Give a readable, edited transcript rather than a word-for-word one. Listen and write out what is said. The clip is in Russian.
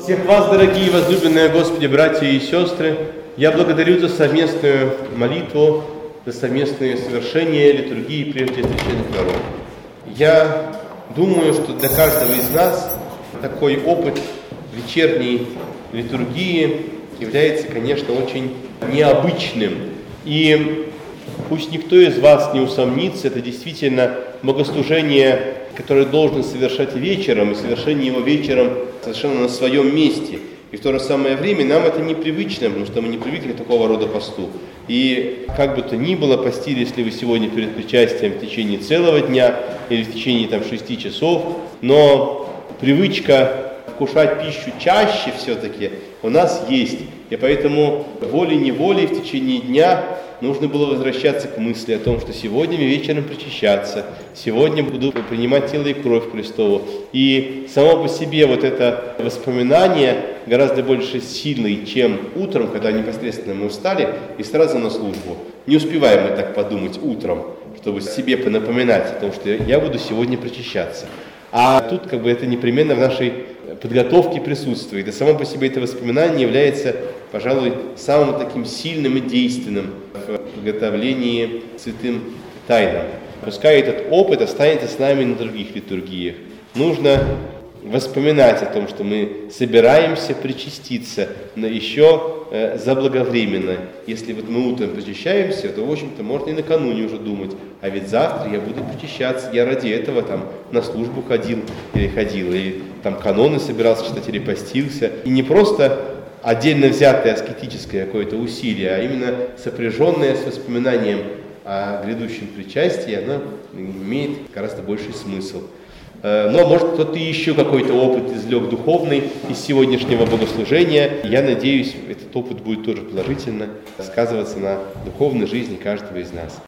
Всех вас, дорогие возлюбленные Господи, братья и сестры, я благодарю за совместную молитву, за совместное совершение литургии прежде священных даров. Я думаю, что для каждого из нас такой опыт вечерней литургии является, конечно, очень необычным. И пусть никто из вас не усомнится, это действительно богослужение, которое должен совершать вечером, и совершение его вечером совершенно на своем месте. И в то же самое время нам это непривычно, потому что мы не привыкли к такого рода посту. И как бы то ни было, постились ли вы сегодня перед причастием в течение целого дня или в течение 6 часов, но привычка вкушать пищу чаще все-таки у нас есть. И поэтому волей-неволей в течение дня нужно было возвращаться к мысли о том, что сегодня мне вечером причащаться, сегодня буду принимать тело и кровь Христову. И само по себе вот это воспоминание гораздо больше сильное, чем утром, когда непосредственно мы устали и сразу на службу. Не успеваем мы так подумать утром, чтобы себе понапоминать о том, что я буду сегодня причащаться. А тут это непременно в нашей подготовке присутствует. И само по себе это воспоминание является, пожалуй, самым таким сильным и действенным в приготовлении к святым тайнам. Пускай этот опыт останется с нами на других литургиях. Нужно вспоминать о том, что мы собираемся причаститься, но еще заблаговременно. Если мы утром причащаемся, то, в общем-то, можно и накануне уже думать, а ведь завтра я буду причащаться, я ради этого на службу ходил, или каноны собирался читать, или постился. И не просто отдельно взятое аскетическое какое-то усилие, а именно сопряженное с воспоминанием о грядущем причастии, оно имеет гораздо больший смысл. Но, может, кто-то еще какой-то опыт извлек духовный из сегодняшнего богослужения. Я надеюсь, этот опыт будет тоже положительно сказываться на духовной жизни каждого из нас.